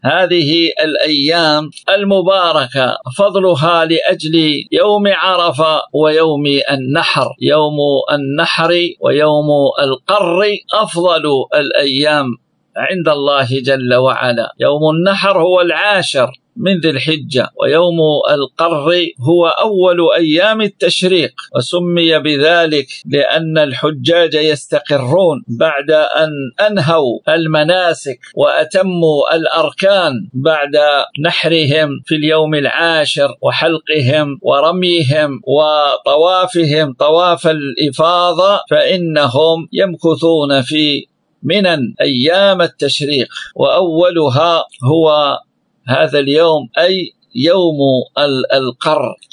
هذه الأيام المباركة فضلها لأجل يوم عرفة ويوم النحر. يوم النحر ويوم القر أفضل الأيام عند الله جل وعلا. يوم النحر هو 10 من ذي الحجة، ويوم القر هو أول أيام التشريق، وسمي بذلك لأن الحجاج يستقرون بعد أن أنهوا المناسك وأتموا الأركان بعد نحرهم في اليوم 10 وحلقهم ورميهم وطوافهم طواف الإفاضة، فإنهم يمكثون في منن أيام التشريق، وأولها هو هذا اليوم أي يوم القر.